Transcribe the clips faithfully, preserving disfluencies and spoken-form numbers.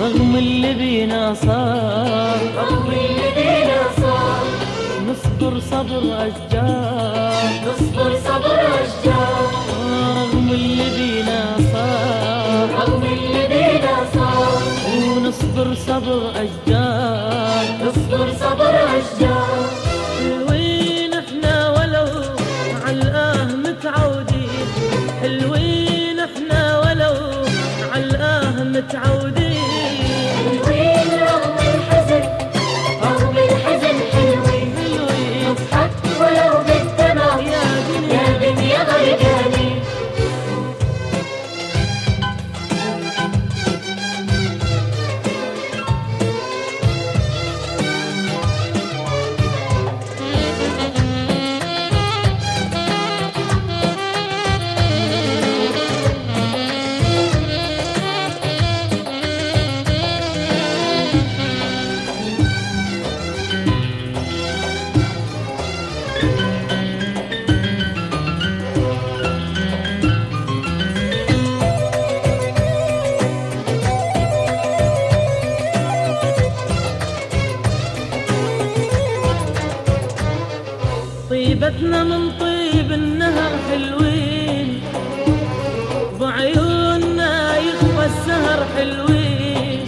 رغم اللي بينا صار، رغم اللي بينا صار، نصبر صبر أشجار، نصبر صبر أشجار. رغم اللي بينا صار، رغم اللي بينا صار، ونصبر صبر أشجار، نصبر صبر أشجار. حلوين احنا ولو عالآه متعودين، حلوين احنا ولو عالآه متعودين. حلوين رغم الحزن، رغم الحزن حلوين، نضحك ولو بالدمع يا دنيا غرقانين. طيبتنا من طيب النهر حلوين، بعيوننا يخفى السهر حلوين.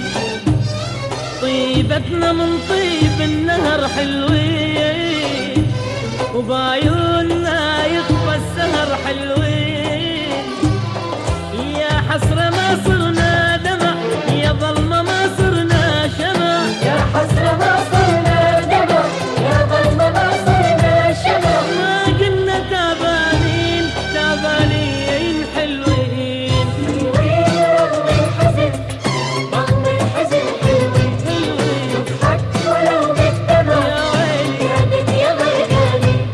طيبتنا من طيب النهر حلوين، وبعيوننا يخفى السهر حلوين. يا حسرة ما صرنا دمع، يا ظلمة ما صرنا شمع، يا حسرة ما صرنا دمع، يا ظلمة ما صرنا شمع. ما قلنا تعبانين تعبانين حلوين. حلوين رغم الحزن، رغم الحزن حلوين، حلوين نضحك ولو بالدمع يا ويلي يا دنيا غرقانين.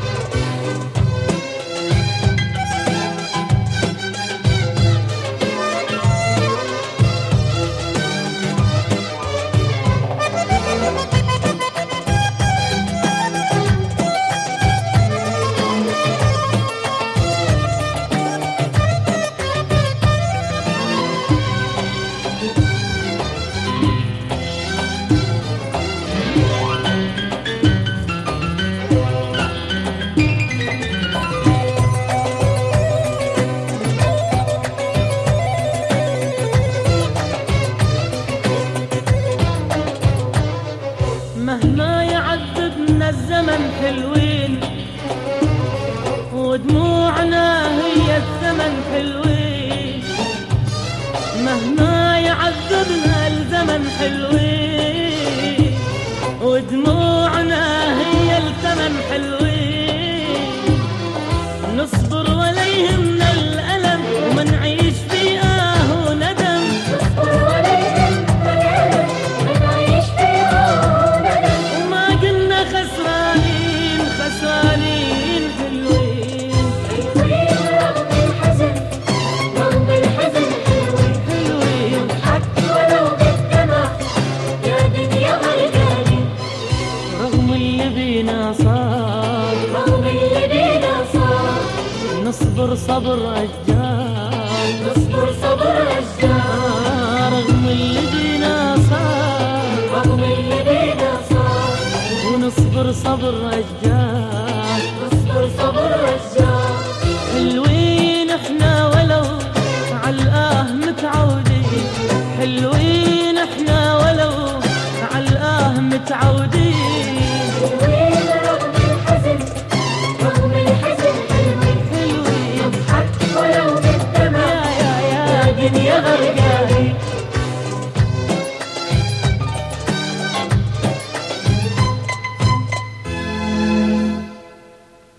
مهما يعذبنا الزمن حلوين، ودموعنا هي الثمن حلوين. مهما يعذبنا الزمن حلوين، ودموعنا هي الثمن حلوين. نصبر ولا يهمنا الألم، وما نعيش في آه وندم. نصبر ولا يهمنا الألم، ونعيش في آه وندم. وما قلنا خسرانين خسرانين حلوين. حلوين رغم الحزن، رغم الحزن حلوين، حلوين نضحك ولو بالدمع يا دنيا غرقانين. رغم اللي بينا صار، رغم اللي بينا صار، نصبر صبر أشجار، نصبر صبر أشجار. رغم اللي بينا صار، رغم اللي بينا صار، ونصبر صبر أشجار. نصبر صبر أشجار. حلوين احنا ولو عالآه متعودين، حلوين احنا ولو عالآه متعودين. حلوين رغم الحزن، رغم الحزن حلوين، حلوين نضحك ولو بالدمع يا يا يا يا دنيا غرقانين.